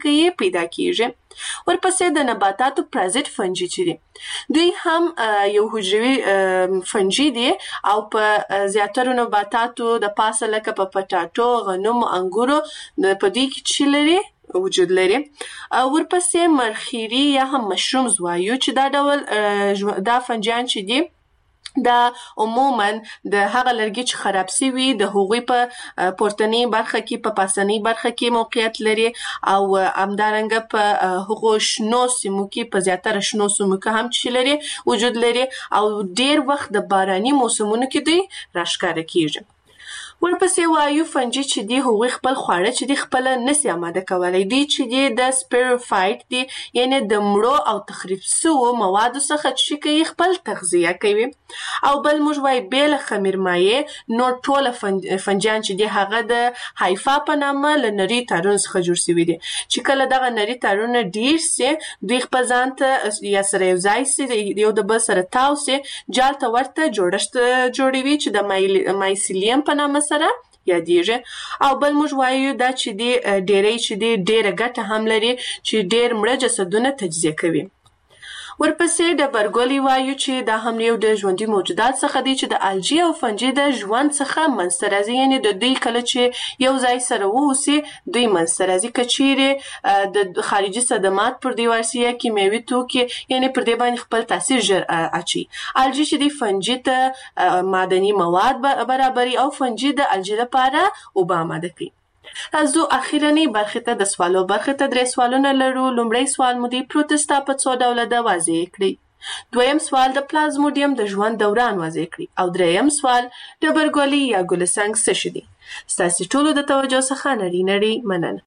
کې پیدا کیږي. ورپسې د نباتاتو پرازیت فنجي چې دي دوی هم یو حجروي فنجي دي او په زیاترو نباتاتو د پاسه لکه په پټاټو، غنم، انګورو په دوی کې چې لري وجود لري. ورپسې مرخیري یا هم مشرومز وایو چې دا ډول دا فنجان چې دي دا عموما د هغه لرګي چې خراب سوي د هغوی په پورتنی برخه کې په پاسنی برخه کې موقعیت لري او همدارنګه په هغو شنو سیمو کې په زیاتره شنو سیمو کې هم چې لري وجود لري او ډیر وخت د باراني موسمونو کې دوی راښکاره کیږي. ورپسې وایو فنجي چې دي هغوی خپل خواړه چې دي خپل نسي آماده کولی. دوی چې دي د سپیروفایټ دي یعنی د مړو او تخریب سوو موادو څخه چې کوي خپل تغذیه کوي. او بل موږ وایو بې له خمیرمایع نور ټوله فنجان چې دي هغه د هایفا په نامه له نري تارونو څخه جوړ سوي دي چې کله دغه نري تارونه ډیر سي دوی خپل ځان ته یا سره یو ځای سي یو د بل سره تاو سي جال ته ورته جوړښت جوړوي چې د مایسیلیم په نامه سره یادیږي. او بل موږ وایو دا چې دی ډیری چې دی ډیره ګټه هم لري چې ډیر مړه جسدونه تجزیه کوي. ورپسې ډبرګولي وایو چې دا هم یو د ژوندي موجودات څخه دی چې د الجی او فنجي د ژوند څخه منځته راځي یعنی د دوی کله چې یو ځای سره واوسي دوی منځته راځي که چیرې د خارجي صدمات پر دوی ورسي یا کیمیاوي توکي یعنی پر دې باندې خپل تاثیر ژر اچي. الجی چې دی فنجي ته معدني مواد برابري او فنجي د الجی لپاره اوبه آماده کوي. راځو اخیرنۍ برخې ته د سوالو برخې ته 3 سوالونه لرو. لومړی سوال مو دی پروتستا په څو ډوله ده واضح کړئ. دویم سوال د پلازموډیم د ژوند دوران واضح کړئ. او دریم سوال ډبرګولي یا ګلسنګ څه شي دي. ستاسې ټولو د توجه څخه نړۍ مننه.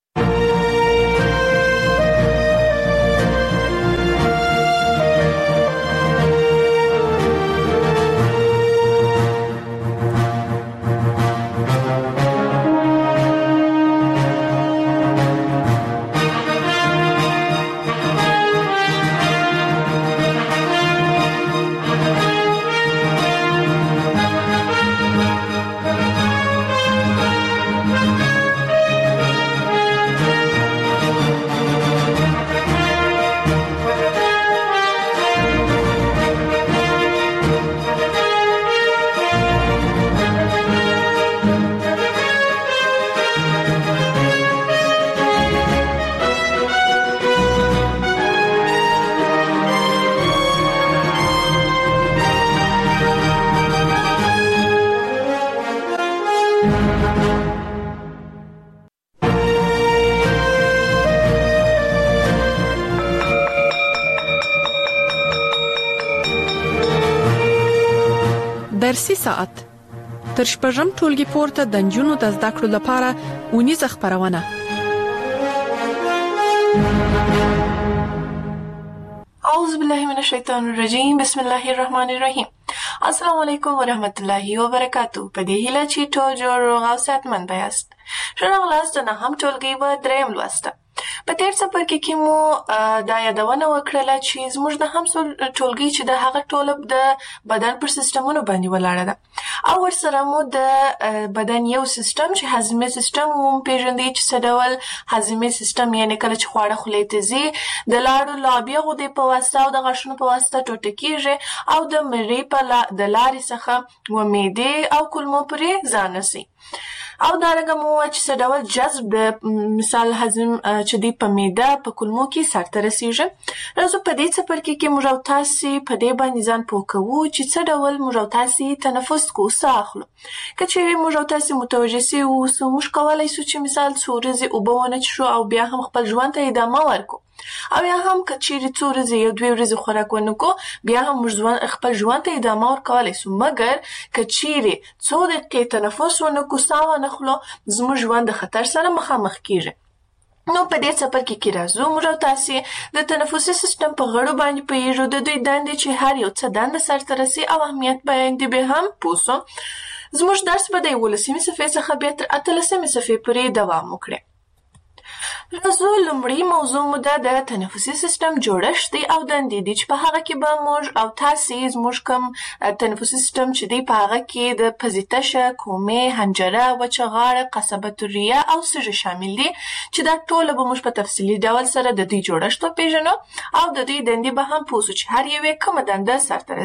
درسي ساعت تر شپږم ټولګي پورته د نجونو د زده کړو لپاره ونیزه خبرونه. اعوذ بالله من الشیطان الرجیم. بسم الله الرحمن الرحیم. السلام علیکم ورحمت الله وبرکاتو. په دې هیله چې ټول جوړ او صحتمند یاست. ښه راغلاست د نهم ټولګي په دریم لوسته. په تیر څپرکي کې مو دا یادونه وکړله چې زموږ د هم ټولګي چې د هغه ټوله د بدن پر سیستمونو باندې ولاړه ده او ورسره مو د بدن یو سیستم چې هضمي سیستم مو پیژندي چې څه ډول هضمي سیستم یعنی کله چې خواړه خولې ته ځي د لاړو لابې غدې په واسطه او د غاښونو په واسطه ټوټه کیږي او د مرۍ په د لارې څخه و معدې او کولمو پورې ځان رسي. او دارنګه مو چې څه ډول جذب د مثال هضم چې دی په معده په کولمو کې سرته رسیږي. راځو په دې څپرکي کې موږ او تاسې په دې باندې ځان پوه کوو چې څه ډول موږ او تاسې تنفس کوو، ساه اخلو. که چیرې موږ او تاسې متوجه سوي اوسو موږ کولی سو چې مثال څو ورځې اوبه ونه څښو او بیا هم خپل ژوند ته ادامه ورکړو او یا هم که چیرې څو ورځې یو 2 ورځې خوراک ونه کړو بیا هم موږ خپل ژوند ته ادامه ورکولی سو. مګر که چیرې څو دقیقې تنفس ونه کړو ساه ونه اخلو زموږ ژوند د خطر سره مخامخ کیږي. نو په دې څپرکي کې راځو موږ او تاسې د تنفسي سیستم په غړو باندې پوهیږو د دوی دندې چې هر یو څه دنده سرته رسي او اهمیت باندې به هم پوه سو. زموږ درس به د 11مې صفحې څخه بیا تر 18مې صفحې پورې دوام وکړي. راځو لومړی موضوع مو د تنفسي سیستم جوړښت دی او دندې دي چې په هغه کې به موږ او تاسې زموږ کوم تنفسي سیستم چې دی په هغه کې د پزې تشه، کومې، حنجره، وچه غاړه، قصبة الریه او سږي شامل دي چې دا ټوله به موږ په تفصیلي ډول سره د دوی جوړښت وپېژنو او د دوی دندې به هم پوه سو چې هر یوې کومه دنده سرته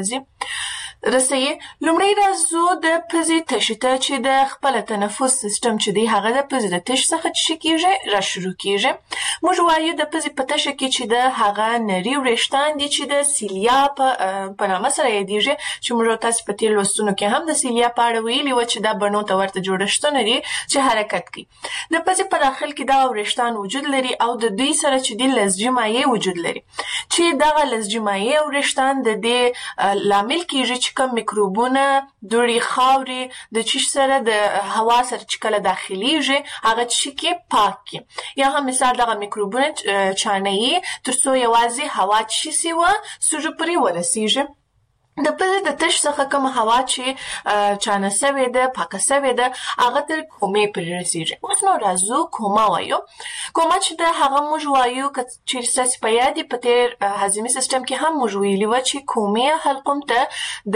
رسوي. لومړی راځو د پزې تشې ته چې د خپله تنفس سیستم چې دی هغه د پزې د تش څخه چې کېږي را شروع کېږي. موږ وایو د پزې په تشه کې چې د هغه نري وریښتان دي چې د سیلیا په نامه سره یادېږي چې موږ او تاسې په تېر لوستونو کې هم د سیلیا په اړه ویلي وه چې دا بڼو ته ورته جوړښتونه دي چې حرکت کوي. د پزې په داخل کې دغه وریښتان وجود لري او د دوی سره چې دی لزجي مایع وجود لري چې دغه لزجي مایع او وریښتان د دې لامل کېږي چې کوم میکروبونه، دوړې، خاورې د چیش سره د هوا سره چې کله داخلیږي هغه چې کې پاک کړي. یا هم مثال دغه میکروبونه چانهیي تر څو یوازې هوا چې سي وه سږو پورې ورسیږي. د پزې د تش څخه کومه هوا چې چانه سوې ده، پاکه سوې ده، هغه تر کومې پورې رسیږي. اوس نو راځو کومه وایو. کومه چې ده هغه موږ وایو که چیرې ستاسې په یاد په تېر هضمي سیستم کې هم موږ ویلي وه چې کومې حلقوم ته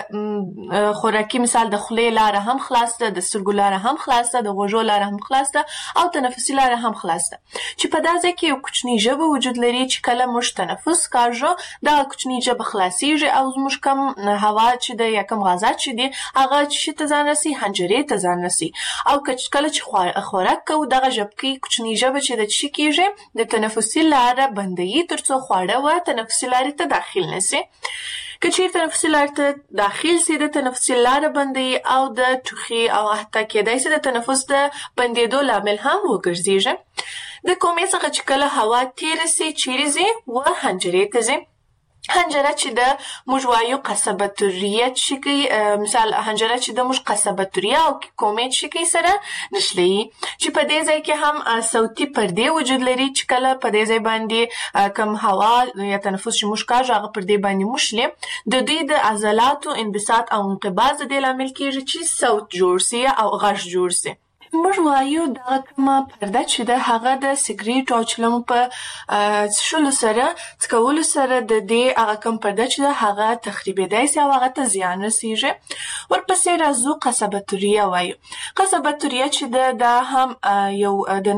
د خوراکي مثال د خولې لاره هم خلاص ده، د سترګو لاره هم خلاص ده، د غوږو لاره هم خلاص ده او تنفسي لاره هم خلاص ده چې په دا ځای کې یو کوچنی ژبه وجود لري چې کله موږ تنفس کاږو دغه کوچنی ژبه خلاصیږي او موږ کم هوا چې ده یا کم غازات چې دي هغه چې ته ځان رسي حنجرې ته ځان رسي او کله چې خوراک کوو دغه ژبکۍ کوچنۍ ژبه چې ده چې کېږي د تنفسي لاره بندوي تر څو خواړه و تنفسي لارې ته داخل نسي. که چیرې تنفسي لارې ته داخل سي د تنفسي لاره بندوي او د ټوخي او حتی کېدای سي د تنفس د بندېدو لامل هم وګرځېږي. د کومې څخه چې کله هوا تېره سي چیرې ځي و حنجرې ته ځي. حنجره چې ده موږ وایو قصبة الریه چې کوي، مثال حنجره چې ده موږ قصبة الریه او کومې چې کوي سره نښلوي چې په دې ځای کې هم صوتي پردې وجود لري چې کله په دې ځای باندې کم هوا یا تنفس چې موږ کاږو هغه پر دې باندې موښلي د دوی د عضلاتو انبساط او انقباض د دې لامل کېږي چې صوت جوړ سي او غږ جوړ سي. موږ وایو دغه کومه پرده چې ده هغه د سګریټو او چلمو په څښلو سره څکولو سره د دې هغه کوم پرده چې ده هغه تخریبېدای سي او هغه ته زیان رسیږي. ورپسې راځو قصبة الریه وایو. قصبة الریه چې ده دا هم یو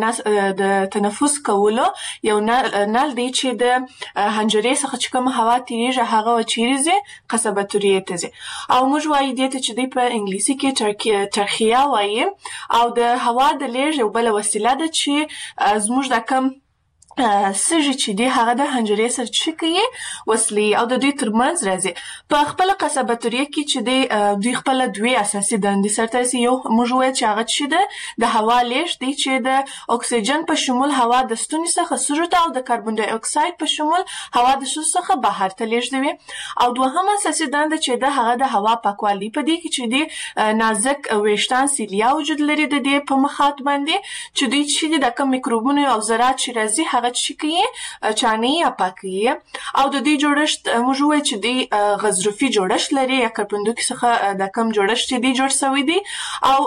د تنفس کولو یو نل دی چې د حنجرې څخه چې کومه هوا تېرېږي هغه چیرې ځي قصبة الریې ته ځي او موږ وایو دې ته چې دی په انګلیسي کې ترخیه وایي او د هوا د لیږد یو بله وسیله ده چې زموږ دا کم سږي چې دي هغه د حنجرې سره چې کوي وصلي او د دوی ترمنځ راځي. په خپله قصبة الریه کې چې دی دوی خپله دوې اساسي دندې سرته رسي. یو موږ وویل چې هغه چې ده د هوا لیږد دی چې د اکسیجن په شمول هوا د ستوني څخه سږو ته او د کاربن ډای اکساید په شمول هوا د سږو څخه بهر ته لیږدوي. او دوهمه اساسي دنده چې ده هغه د هوا پاکوالی په دې کې چې دی نازک ویښتان سیلیا وجود لري د دې په مخاط باندې چې دوی چې دي د کوم میکروبونو او ذرات چې راځي هغه چې کوي چانهیي یا پاکوي او د دې جوړښت موږ وویل چې دی غضروفي جوړښت لري یا کرپندوکي څخه د کوم جوړښت چې دی جوړ سوی دی او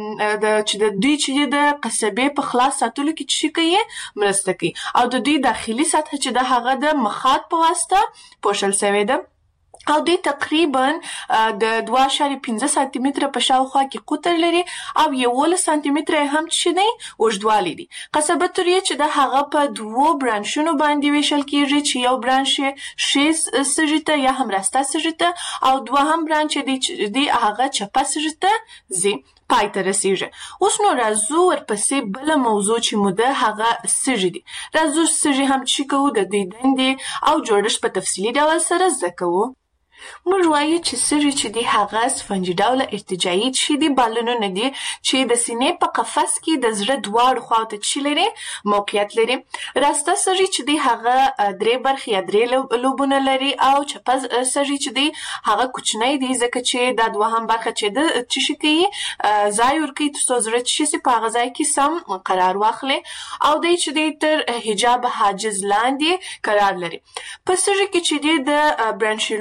چې د دوی چې د قصبې په خلاص ساتلو کې چې کوي مرسته کوي او د دوی داخلي سطح چې د هغه د مخاط په واسطه پوښل سوی ده او دوی تقریبا د 2.5 سانتي متره په شاوخوا کې قطر لري او 11 سانتي متره هم چې دی اوږدوالی دی. قصبة الریه چې د هغه په 2 برانشونو باندې ویشل کېږي چې یو برانش ښي سږي ته یا هم راسته سږي ته او دوهم برانش دی هغه چپه سږي ته ځي پای ته رسیږي. اوس نو راځو ورپسې بله موضوع چې مو ده هغه سږي دي. راځو سږي هم چې کوو د دوی دندې او جوړښت په تفصیلي ډول سره زده کوو. موږ وایو چې سږي چې دي هغه سفنجي ډوله ارتجاعي چې دي بالونونه دي چې د سینې په قفس کې د زړه دواړو خواوو ته چې لري موقعیت لري. راسته سږي چې دي هغه 3 برخې یا 3 لوبونه لري او چپه سږي چې دي هغه کوچنی دي ځکه چې دا دوهم برخه چې ده چې کوي ځای ورکوي تر څو زړه چې سي په هغه ځای کې سم قرار واخلي او دی چې دی تر حجاب حاجز لاندې قرار لري. په سږي کې چې دی د برانشیلونو په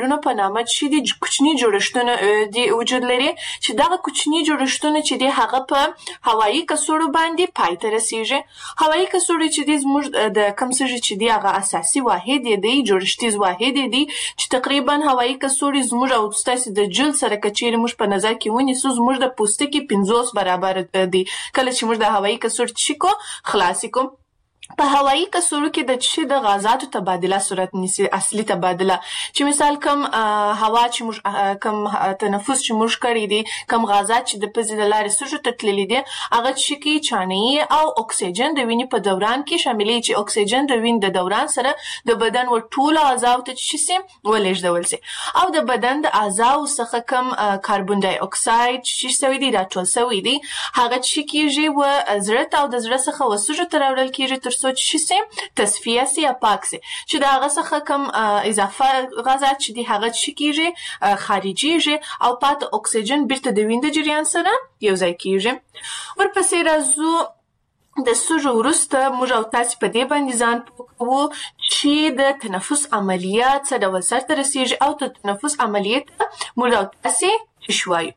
نامه چې د کوچني جوړښتونه د وجود لري چې دغه کوچني جوړښتونه چې د هغه په هوایي کڅوړو باندې پای ته رسیږي. هوایي کڅوړې چې د زموږ د کوم څه چې د هغه اساسي واحد دی جوړښتیز واحد دی چې تقریبا هوایي کڅوړې زموږ او ستاسو د جلد سره کچېرې موږ په نظر کې ونیسو زموږ د پوستکي 50 برابر دی. کله چې موږ د هوایي کڅوړې چیکو خلاص کو په هوایي کڅوړو کې د چې د غازاتو تبادله صورت نیسي اصلي تبادله چې مثال کم هوا چې موږ کم تنفس چې موږ کړی دي کم غازات چې د پزې د لارې سږو ته تللي دي هغه چې کې چانه‌ای او اکسیجن د وینې په دوران کې شاملې چې اکسیجن د وینې د دوران سره د بدن ور ټول اعضاء ته چې سي ولېږدول سي او د بدن د اعضاء څخه کم کاربن ډای اکساید چې سوي دي راټول سوي دي هغه چې کېږي و زړه او د زړه څخه وسوجو تر اورل کېږي تر څو چې سي تصفیه سي یا پاک سي چې دا هغه څخه کم اضافه غازات چې دي هغه چې کېږي خارجيږي او پات اکسیجن بیرته د وینې د جریان سره یو ځای کېږي. ورپسې راځو د سږو وروسته موږ او تاسو په دې باندې ځان پوهوو چې د تنفس عملیات څه ډول سرته رسیږي او د تنفس عملیات موږ او تاسو شوي.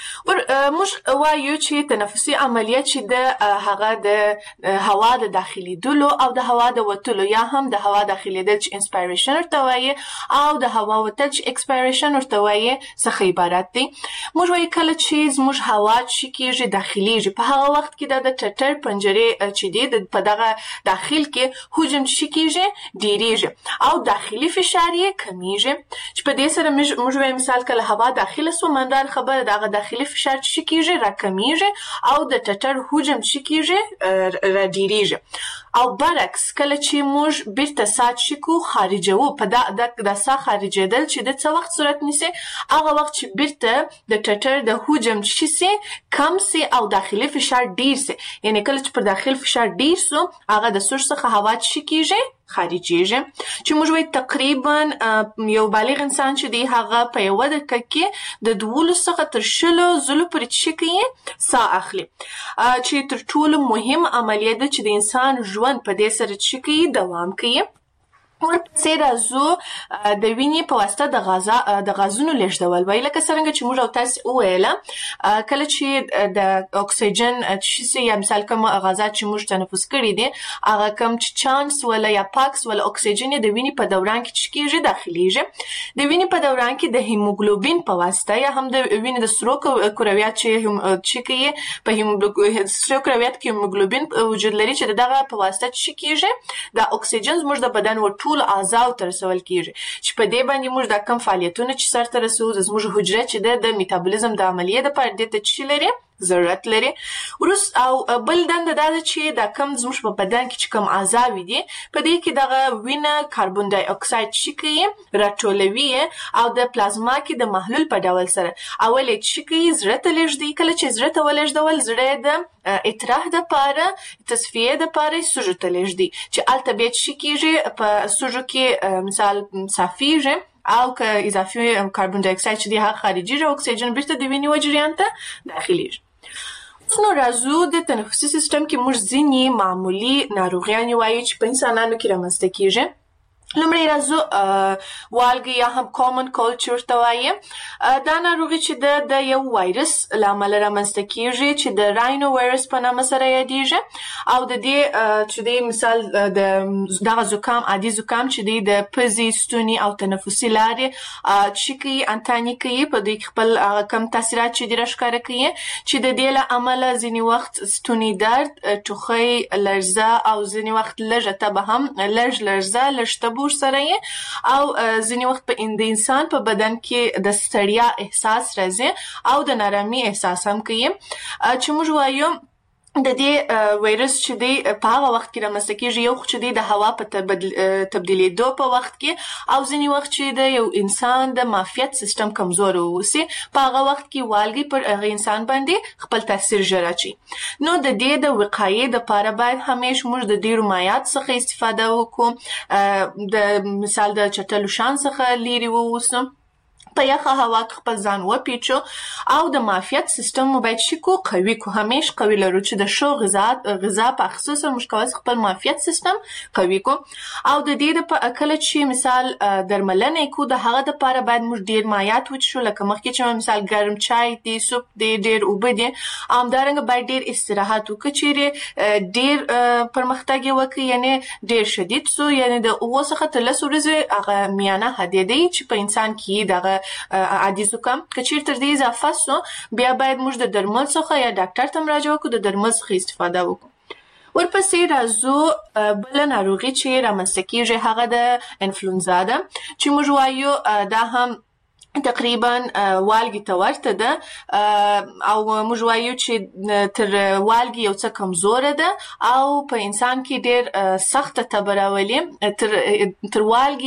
موږ وایو چې تنفسي عملیات چې د هغه د هوا د داخلي دلو او د هوا د وتلو یا هم د هوا داخلي دل چې انسپایریشن ورته وایي او د هوا وتل چې ایکسپایریشن ورته وایي څخه عبارت دي. موږ وایو کله چې زموږ هوا چې کېږي داخليږي په هغه وخت کې د ټټر پنجرې چې دي په دغه داخل کې حجم چې کېږي ډیریږي او داخلي فشار یې کمیږي چې په دې سره موږ وایو مثال کله هوا داخله سو مندار خبره دغه داخلي فشار چې کېږي راکمیږي او د ټټر حجم چې کېږي را ډیریږي او برعکس کله چې موږ بیرته سات شکو خارجو په د سا خارجېدل چې د څه وخت صورت نیسي هغه وخت چې بیرته د ټټر د حجم چې سي کم سي او داخلي فشار ډیر سي یعنی کله چې پر داخلي فشار ډیر سو هغه د سږ څخه هوا چې کېږي خارجيږي چې موږ وایو تقریبا یو بالغ انسان چې دی هغه په یو دقیقه کې د 12 څخه تر 20 ځلو پورې چې کوي ساه اخلي چې تر ټولو مهم عملیه ده چې د انسان ژوند په دې سره چې کوي دوام کوي. ورپسې راځو د وینې په واسطه د غازونو لیږدول وایي لکه څنګه چې موږ او تاسو وویله کله چې د اکسیجن چې یا مثال کوم غازات چې موږ تنفس کړي دي هغه کوم چې چانس ولا یا پاکس ولا اکسیجن د وینې په دوران کې چې کېږي داخليږي د وینې په دوران کې د هیموګلوبین په واسطه یا هم د وینې د سرو کرویات چې کوي په سرو کرویات کې هیموګلوبین وجود لري چې دغه په واسطه چې کېږي د اکسیجن زموږ د بدن ټول اعضاء تر رسول کیږي چې په دې باندې موږ د کم فعالیتونه چې سره رسو زموږ حجره چې د میتابولیزم د عملیې د پاره د چې لري ضرورت لري ورس او بل دنده دا چې د کم زموږ په بدن کې چې کم اعضاء دي په دې کې دغه وینه کاربن ډای اکساید چې کوي راټولوي او د پلازما کې د محلول په ډول سره اول چې کوي زړه ته لېږدي کله چې زړه ته ولېږدول زړه د اطراح د پاره تصفیه د پاره سږو ته لېږدي چې البته چې کېږي په سږو کې مثال صافیږي او که اضافي کاربن ډای اکساید چې د خارجي اکسیجن بیرته د وینې وجریان ته داخليږي. نو راځو د تنفسي سیستم کې موږ ځینې معمولی ناروغیان وایو چې په انسانانو کې رامنځته کېږي. لومړی راځو والګي یا هم کامن کولډ چې ورته وایي دا ناروغي چې د یو وایرس له امله رامنځته کېږي چې د راینو وایرس په نامه سره یادېږي او د دې چې د مثال دغه زکام عادي زکام چې د پزې ستوني او تنفسي لارې چې کوي انتاني کوي په دې خپل کم تاثیرات چې د راښکاره کوي چې د دې له امله ځینې وخت ستوني درد ټوخی لړزه او ځینې وخت لږه تبه هم لړزه لږ تبه سره او ځینې وخت په انسان په بدن کې د ستړیا احساس راځي او د نارامي احساس هم کوي چې موږ وایو د دې وایرس چې دی په هغه وخت کې رامنځته کېږي یو چې دی د هوا په تبدیلېدو په وخت کې او ځینې وخت چې د یو انسان د معافیت سیستم کمزور ووسي په هغه وخت کې والګي پر هغه انسان باندې خپل تاثیر ژر اچي. نو د دې د وقایې دپاره باید همیشه موږ د ډېرو مایعاتو څخه استفاده وکړو د مثال د چټلو شان څخه لرې واوسو په یخه هوا کې خپل ځان وپیچو او د معافیت سیستم مو باید شي کو قوي کو همیش قوي لرو چې د شو غذا په خصوصا مشکوات خپل معافیت سیستم قوي کو او د دې په کله چې مثال درملنه کو د هغه د لپاره باید موږ ډیر مایات وڅښو لکه مخکې چې مثال ګرم چای دی سوپ دی ډیر اوبه دي همدارنګه باید ډیر استراحت وکړو چې ډیر پرمختګ وکړي یعنی ډیر شدید سو یعنی د اوسه تر 10 ورځې هغه میانه حدیدي چې په انسان کې دغه عادي زکام کچیر تر دې اضافه سو بیا باید موږ د درمل څخه یا ډاکټر ته مراجعه وکړو د درمل څخه استفاده وکړو ورپسې راځو بل ناروغي چې رامنځته کیږي هغه د انفلونزا ده چې موږ وایو دا هم تقریبا والګي ته ورته ده او موږ وایو چې تر والګي یو څه کمزوره ده او په انسان کې ډېر سخت تبراولي تر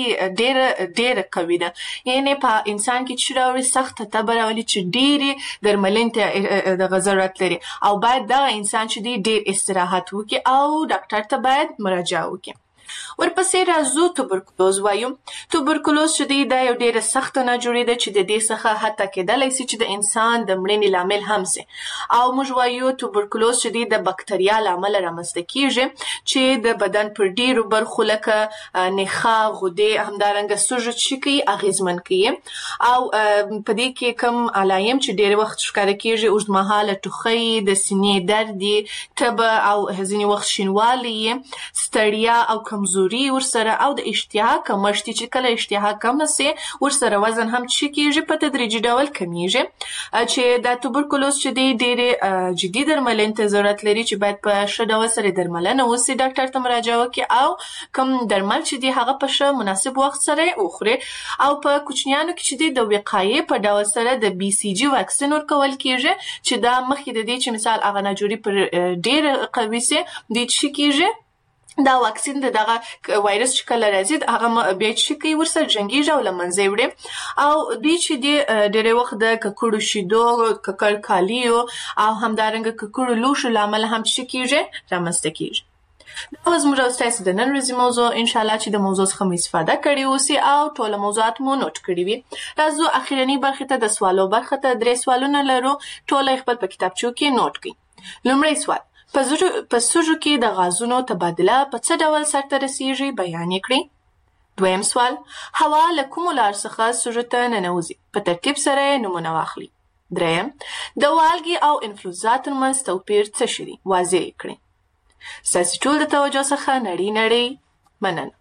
والګي ډېر قوي ده یعنی په انسان کې چې راوړي سخت تبراولي چې ډېری درملنې ته د ضرورت لري او باید دا انسان چې ډېر استراحت وکړي او ډاکټر ته باید مراجعه وکړي ورپسې راځو توبرکلوز وایو توبرکلوز چې دا یو ډیره سخت ناجوړي ده چې د دې څخه حتی کېدلی شي چې د انسان د مړینې لامل هم شي او موږ وایو توبرکلوز چې د بکتریا لامل رامنځته کیږي چې د بدن پر ډیرو برخو لکه نخاع غدې همدارنګه سوژه چکی اغیزمن کوي او په دې کې کم علایم چې ډیر وخت ښکاره کیږي اوږدمهاله ټوخی د سینې درد تبه او ځینې وخت شینوالی ستړیا او کمزوري ورسره او د اشتها کمښت چې کله اشتها کم سي ورسره وزن هم چې کیږي په تدریجي ډول کمیږي چې د توبرکلوز چې دی ډېر جدي درملنې ته ضرورت لري چې باید په ښه ډول سره درملنه وشي ډاکټر ته مراجعه وکړي او کوم درمل چې دی هغه په ښه مناسب وخت سره وخوري او په کوچنیانو کې چې دی د وقایې په ډول سره د بي سي جي واکسین ورکول کیږي چې دا مخکې د دې چې مثال هغه ناجوړي پر ډېر قوي سي د چې کیږي دا واکسین دغه وایرس چې کله راځي هغه بیا چې کوي ورسره جنګیږي او له منځه وړي او دوی چې د ډېر وخت د ککړو شیدو ککړ کالیو او همدارنګه ککړو لوښو لامل هم چې کیږي رامنځته کیږي دا زموږ او ستاسو د نن ورځې موضوع ان شاء الله چې د موضوع څخه مو استفاده کړې اوسئ او ټول موضوعات مو نوٹ کړي وي راځو اخیرنی برخه ته د سوالو برخه ته 3 سوالونه لرو ټول خپل په کتابچو کې نوٹ کړئ لومړی سوال په سوژو کې د غازونو تبادله په څه ډول سرته رسیږي بیان یې کړئ دویم سوال هوا له کومو لارو څخه سوژو ته ننوځي په ترتیب سره یې نومونه واخلئ دریم د والګي او انفلونزا ترمنځ توپیر څه شی دی واضح یې کړئ ستاسو ټول د توجه څخه نړۍ مننه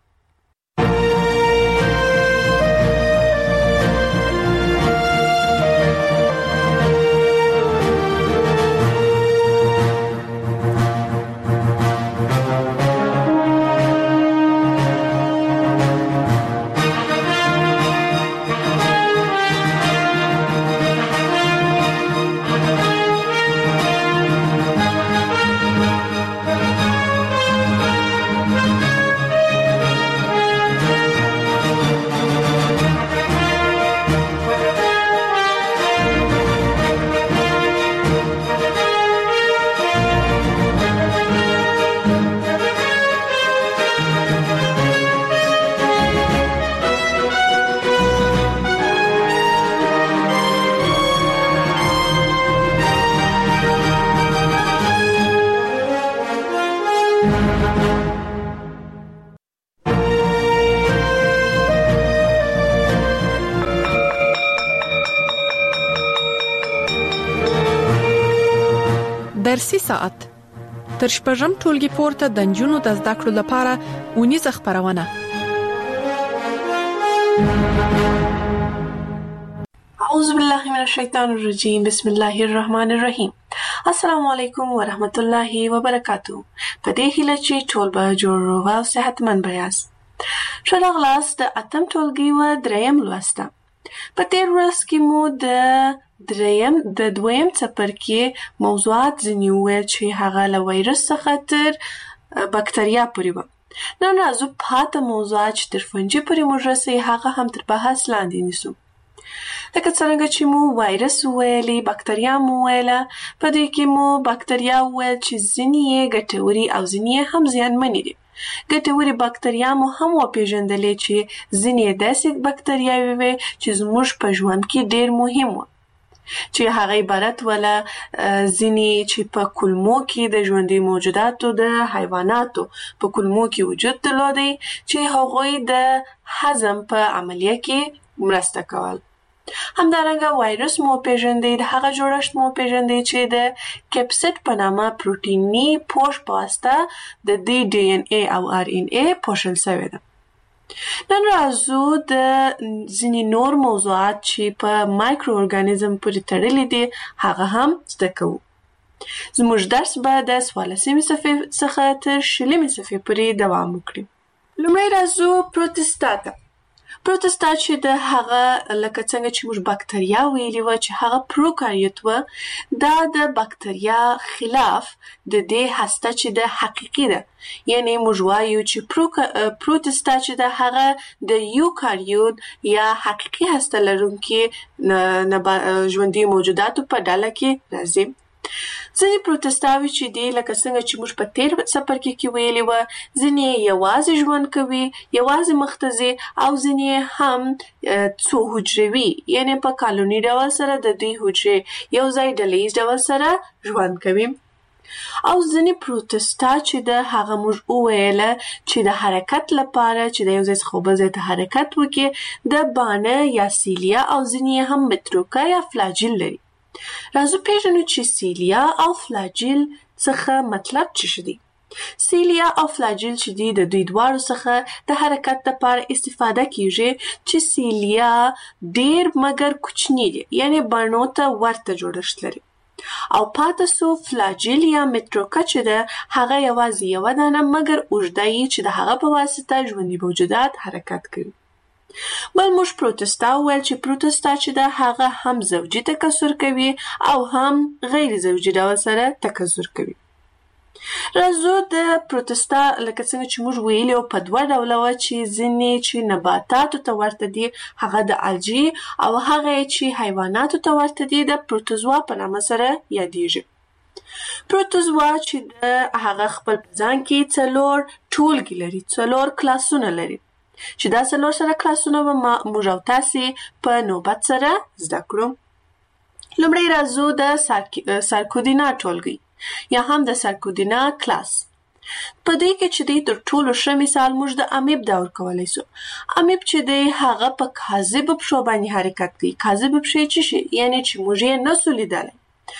درسي ساعت تر شپږم ټولګي پورته د نجونو د زده کړو لپاره ونیزه خبرونه اعوذ بالله من الشیطان الرجیم بسم الله الرحمن الرحیم السلام علیکم ورحمت الله وبرکاتہ په دې هیله چې ټول به جوړ او صحتمند بیاست ښه راغلاست د اتم ټولګي و دریم لوسته په تیر ورځ کې مو د دویم څپرکي موضوعات ځینې وویل چې هغه له وایرس څخه تر بکتریا پورې وه نن راځو پاته موضوعات چې تر فنجي پورې موږ رسوي هغه هم تر بحث لاندې نیسو لکه څرنګه چې مو وایرس وویلې بکتریا مو وویله په دې کې مو بکتریا وویل چې ځینې یې ګټوري او ځینې یې هم زیانمنې دي ګټورې بکتریا مو هم وپېژندلې چې ځینې داسې بکتریاوې وې چې زموږ په ژوند کې ډېر مهم وو، چې هغه عبارت ولا ځینې چې په کولمو کې د ژوندي موجوداتو د حیواناتو په کولمو کې وجود درلودی چې هغوی د هضم په عملیه کې مرسته کول. همدارنګه وایرس مو پیژندې، د هغه جوړښت مو پیژندې چې د کپسید په نامه پروتیني پوښ په واسطه د دې ډي ان ای او ار ان ای پوښل شوی ده. نن راځو د ځینې نور موضوعات چې په مایکرو ارګانیزم پورې تړلي دي هغه هم زده کوو. زموږ درس به د 14مې صفحې څخه تر 20مې صفحې پورې دوام وکړي. لومړی راځو پروتستا ته. پروتستا چې د هغه لکه څنګه چې موږ بکتریا ویلي وه چې هغه پروکاریوت وه، دا د بکتریا خلاف د دې هسته چې د حقیقي ده، یعنی موږ وایو چې پروتستا چې د هغه د یوکاریوت یا حقیقي هسته لرونکي ژوندي موجوداتو په ډله کې راځي. ځینې پروتستاوي چې دي لکه څنګه چې موږ په تیر څپرکي کې ویلي وه، ځینې یوازې ژوند کوي، یوازې مخته ځي، او ځینې هم څو حجروي، یعنی په کالوني ډول سره د دوی حجرې یو ځای ډلیز ډول سره ژوند کوي. او ځینې پروتستا چې د هغه موږ وویله چې د حرکت لپاره چې د یو ځای څخه بل ځای ته حرکت وکړي د بانه یا سیلیا او ځینې هم متروکه یا فلاجیل لري. راځو پیژنو چې سیلیا او فلاجیل څخه مطلب څه دي. سیلیا او فلاجیل چې دي د دوی دواړو څخه د حرکت لپاره استفاده کیږي چې سیلیا ډیر مګر کوچنی دي، یعنی بڼو ته ورته جوړښت لري، او پاتې سو فلاجیل یا متروکه چې ده هغه یوازې یوه دانه مګر اوږده یي چې د هغه په واسطه ژوندي موجودات حرکت کوي. بل موږ پروتستا وویل چې پروتستا چې ده هغه هم زوجي تکثر کوي او هم غیر زوجي ډول سره تکثر کوي. راځو د پروتستا لکه څنګه چې موږ ویلي په دوه ډوله وه چې ځینې چې نباتاتو ته ورته دي هغه د الجی او هغه چې حیواناتو ته ورته دي د پروتوزوا په نامه سره یادیږي. پروتوزوا چې د هغه خپل په ځان کې 4 ټولګي لري، 4 کلاسونه لري، چې دا 4 سره کلاسونه به موږ او تاسې په نوبت سره زده کړو. لومړی راځو د سارکودینا ټولګي یا هم د سارکودینا کلاس. په دې کې چې دی تر ټولو ښه مثال موږ د امیب دا ورکولی سو. امیب چې دی هغه په کاذبو پښو باندې حرکت کوي. کاذبې پښې څه شي؟ یعنی چې موږ یې نسو لیدلی،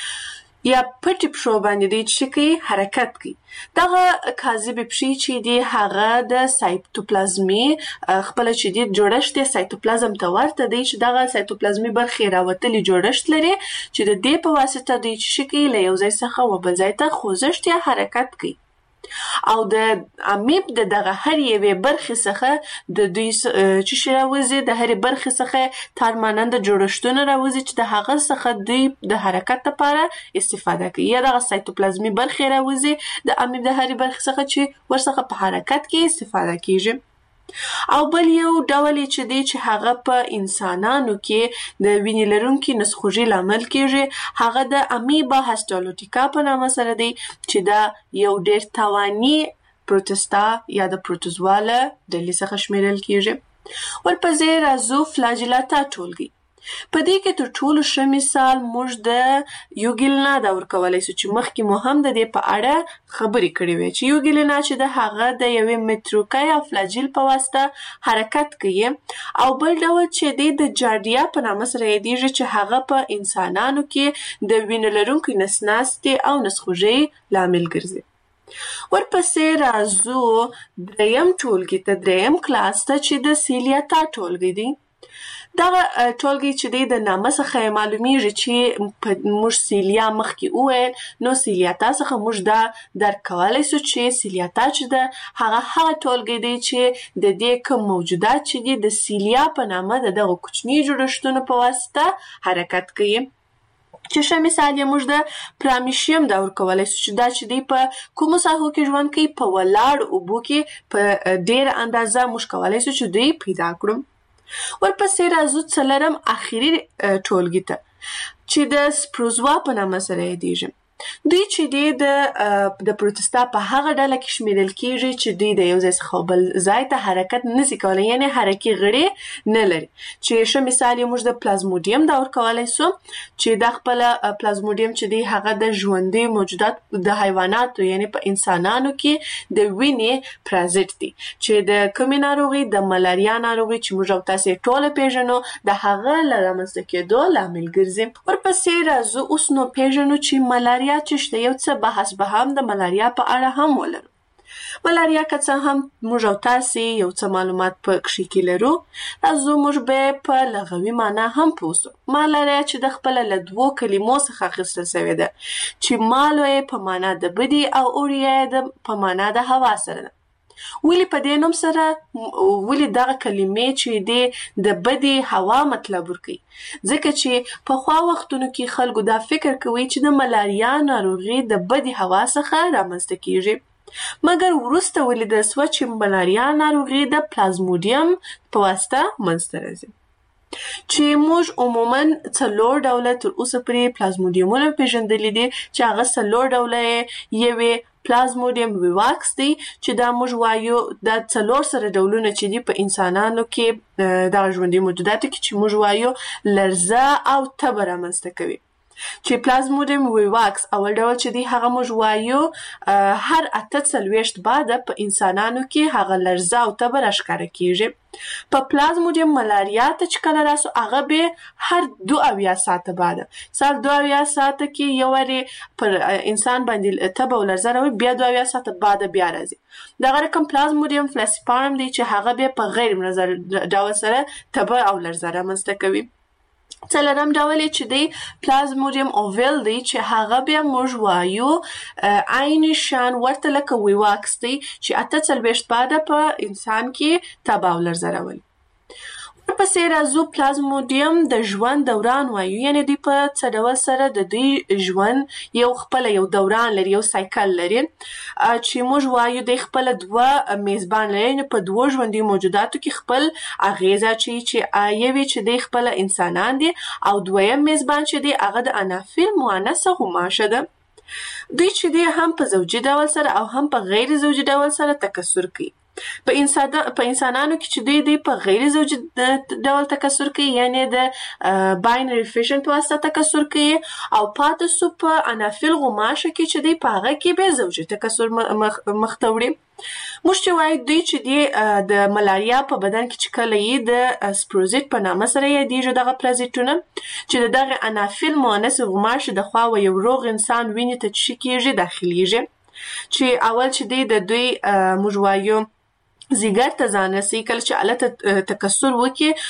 یا پټې پښو باندې دی چې کوي حرکت کوي. دغه کاذبې پښې چې دی هغه د سایتوپلازمي خپل چې دی جوړښت دی سایتوپلازم ته ورته دی چې دغه سایتوپلازمي برخې راوتلي جوړښت لري چې د دې په واسطه دی چې کوي له یو ځای څخه و بل ځای ته خوځښت یا حرکت کوي. او د امیب د دغه هر یوې برخې څخه د دوی چې راوځي د هرې برخې څخه تارماننده جوړښتونه راوځي چې د هغه څخه دوی د حرکت لپاره استفاده کوي، یا دغه سایتوپلازمي برخې راوځي د امیب د هرې برخې څخه چې ورڅخه په حرکت کې استفاده کیږي. او بل یو ډول چې دی چې هغه په انسانانو کې د وینې لرونکي نسخوږي لامل کیږي، هغه د امیبا هسټالوټیکا په نامه سره دی چې دا یو ډیر توانی پروتستا یا د پروتوزوا له ډلې څخه شمیرل کیږي. ورپسې راځو فلاجیلاتا ټولګي. په دې کې تر ټولو ښه مثال موږ د یوګیلنا دا ورکولی سو چې مخکې مو هم د دې په اړه خبرې کړې وې چې یوګیلنا چې د هغه د یوې متروکه یا فلاجیل په واسطه حرکت کوي. او بل ډول چې دی د جاردیا په نامه سره یادیږي چې هغه په انسانانو کې د وینې لرونکي نسناستې او نسخوږۍ لامل ګرځي. ورپسې راځو دریم ټولګي ته، دریم کلاس ته چې د سیلیاتا ټولګي دی. دغه ټولګي چې دی د نامه څخه معلومیږي چې موږ سیلیا مخکې وویل، نو سیلیاتا څخه موږ دا درک کولی سو چې سیلیاتا چې ده هغه ټولګي دی چې د دې کوم موجودات چې دي د سیلیا په نامه د دغه کوچني جوړښتونو په واسطه حرکت کوي. چې ښه مثال یې موږ د پرامیشیم دا ورکولی سو چې دا چې دی په کومو ساحو کې ژوند کوي، په ولاړو اوبو کې په ډېره اندازه موږ کولی سو چې دوی پیدا کړو. ورپسې راځو څلورم اخري ټولګي ته چې د سپروزوا په نامه سره یادیږي. دوی چې د پروتستا په هغه ډله کې شمیرل کیږي چې دوی د یو ځای څخه بل ځای ته حرکت نشي کولی، یعنی حرکي غړي نه لري. چې ښه مثال یې موږ د پلازموډیم دور کولی سو چې د خپل پلازموډیم چې دی هغه د ژوندي موجودات د حیواناتو یعنی په انسانانو کې د وینې پرازیت دی چې د کومې ناروغي د ملاریا ناروغي چې موږ او تاسو ټول پیژنو د هغه لامل کېدو لامل ګرځي. ورپسې راځو اوس نو پیژنو چې ملاریا چې شته، یو څه بحث به هم د ملاریا په اړه هم ولرو. ملاریا که څه هم موږ او تاسو یو څه معلومات په کښې کې لرو، راځو موږ به په لغوي معنا هم پوه سو. ملاریا چې د خپل له دوو کلمو څخه اخیستل شوې ده چې مالو یې په معنا د بدی او اوریا یې په معنا د هوا سره ده. ولی په دې نوم سره ولی دغه کلمې چې د بدی هوا مطلب ورکوي، ځکه چې په خوا وختونو کې خلکو دا فکر کوي چې د ملاریا ناروغي د بدی هوا څخه رامنځته کیږي، مګر وروسته ولیدل سوه چې ملاریا ناروغي د پلازموډیم په واسطه منځته راځي. چې موږ عموما 4 ډوله تر اوسه پورې پلازموډیمونه پیژندلي دي چې هغه 4 ډوله یې پلازموډیم ویواکس دی چې دا موږ وایو د 4 سره ډولونه چې دي په انسانانو کې د ژوندي موجوداتو کې چې موږ وایو لرزه او تبه رامنځته کوي. چې پلازموډیم ویواکس اول ډول چې دی هغه موږ وایو هر 48 بعد په انسانانو کې هغه لرزه او تبه راښکاره کیږي. په پلازموډیم ملاریا ته چې کله راسو هغه به هر 22 ساعته بعد سال 22 ساعته کې یو وری پر انسان باندې تبه او لرزه راوي، بیا 22 ساعته بعد بیا راځي. دغه رقم پلازموډیم فلاسپارم دی چې هغه به په غیر منظر ډول سره تبه او لرزه رامنځته کوي. څلورم ډول چې دی پلازموډیم اوویل دی چې هغه بیا موږ وایو عین شان ورته لکه ویواکس دی چې 48 بعد په انسان کې تبه او لرزه راولي. ورپسې راځو پلازموډیم د ژوند دوران وایو، یعنی دوی په څه ډول سره د دوی ژوند یو خپل یو دوران لري، یو سایکل لري چې موږ وایو د خپل 2 میزبان لري. نو په 2 ژوندي موجوداتو کې خپل اغیزه چې یوي چې د خپل انسانان دي او دویم میزبان چې دی هغه د انافیل مؤنثه غوماشه ده. دوی چې دی هم په زوجي ډول سره او هم په غیر زوجي ډول سره تکثر کوي. په انسانانو کې چې دوی په غیر زوجي ډول تکثر کوي، یعنی د باینری فیشن په واسطه تکثر کوي، او پاتې سو په انافیل غوماشه کې چې دوی په هغه کې به زوجي تکثر مخته وړي. موږ چې وایو دوی چې دی د ملاریا په بدن کې چې کله یې د سپروزیت په نامه سره یادیږي دغه پلازیتونه چې دغه انافیل مؤنث غوماشه د خوا یو روغ انسان وینې ته چې کیږي داخليږي، چې اول چې دی د دوی موږ وایو زیګر ته ځان رسي، کله چې الته تکثر وکړي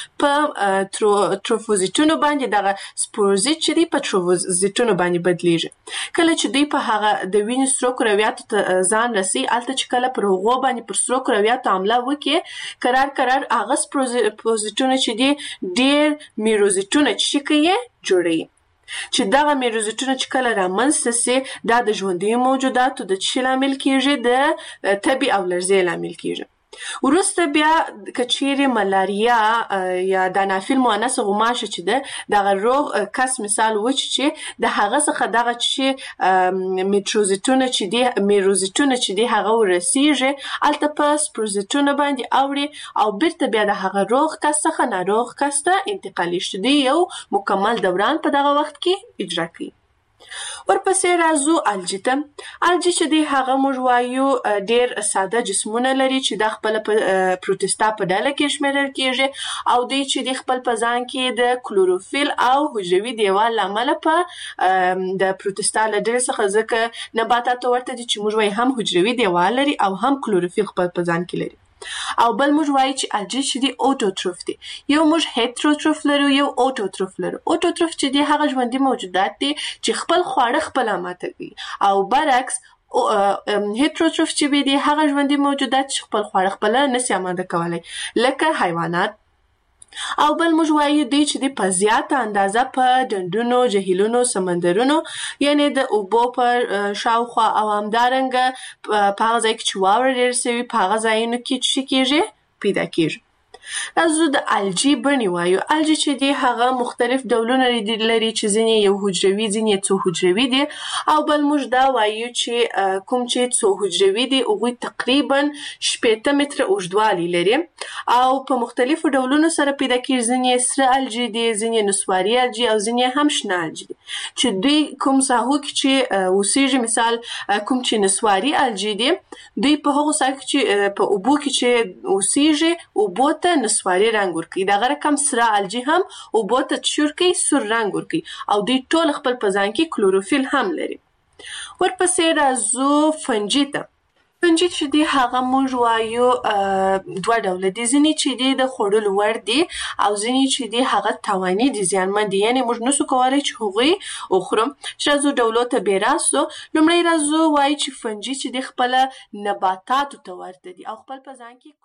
په تروفوزیتونو باندې دغه سپوروزیت چې دی په تروفوزیتونو باندې بدلیږي. کله چې دوی په هغه د وینې سرو کرویاتو ته ځان رسي، الته چې کله پر هغو باندې پر سرو کرویاتو حمله وکړي قرار هغه سپوروزیتونه چې دی ډیر میروزیتونه چې کوي جوړوي، چې دغه میروزیتونه چې کله رامنځته سي دا د ژوندي موجوداتو د څه لامل کیږي، د تبې او لرزې لامل کیږي. وروسته بیا کچېرې ملاریا یا د انافیل مؤنثه غوماشه چې ده دغه روغ کس مثال و چې د هغه څخه دغه چې میروزیتونه چې دی هغه ورسیږي الته په سپروزیتونه باندې اوړي او بیرته بیا د هغه روغ کس څخه ناروغ کس ته انتقالي شي، دی یو مکمل دوران په دغه وخت کې اجرا کوي. ورپسې راځو الجی ته. الجی چې دی هغه موږ وایو ډیر ساده جسمونه لري چې د خپل پروتستا په ډله کې شمیرل کیږي او دوی چې د خپل په ځان کې د کلوروفیل او حجروي دیوال لامل په د پروتستا له ډلې څخه ځکه نباتات ورته دي چې موږ وایو هم حجروي دیوال لري او هم کلوروفیل خپل په ځان کې لري. او بل موږ وایو چې الجی چې دی اوټوټروف دی. یو موږ هیټروټروف لرو، یو اوټوټروف لرو. اوټوټروف چې دی هغه ژوندي موجودات دي چې خپل خواړه خپل ماته کوي، او برعکس هیټروټروف چې دی هغه ژوندي موجودات چې خپل خواړه خپل نشي آماده کولای لکه حیوانات. او بل موږ وایو دی چې دی په زیاته اندازه په ډنډونو، جهیلونو، سمندرونو یعنی د اوبو پر شاوخوا او همدارنګه په هغه ځای کې چې واوره ډېره سوي په هغه ځایونو کې چې کیږي پیدا کیږي. راځو د الجی بڼې وایو. الجی چې دی هغه مختلف ډولونه لري چې ځینې یو حجروي ځینې څو حجروي دي او بل موږ دا وایو چې کوم چې څو حجروي دي هغوی تقریبا 80 متره اوږدوالی لري او په مختلفو ډولونو سره پیدا کېږي. ځینې سره الجی دي، ځینې نسواري الجی او ځینې هم شنه الجی دي چې دوی کوم ساحو کې چې اوسېږي. مثال کوم چې نسواري الجی دي دوی په هغو ساحو کې چې په اوبو کې چې اوسېږي اوبو ته نسواري رنګ ورکوي. دغه رقم سره الجی هم اوبو ته څه ورکوي؟ سور رنګ ورکوي او دوی ټول خپل په ځان کې کلوروفیل هم لري. ورپسې راځو فنجي ته. فنجي چې دی هغه موږ وایو دوه ډوله دي. ځینې چې دی د خوړلو وړ دي او ځینې چې دی هغه تاواني دي، زیانمن دي، یعنې موږ نسو کولی چې هغوی وخورو. چې راځو ډولو ته بې راستو. لومړی راځو وایو چې فنجي چې دی خپله نباتاتو ته ورته دي او خپل په ځان کې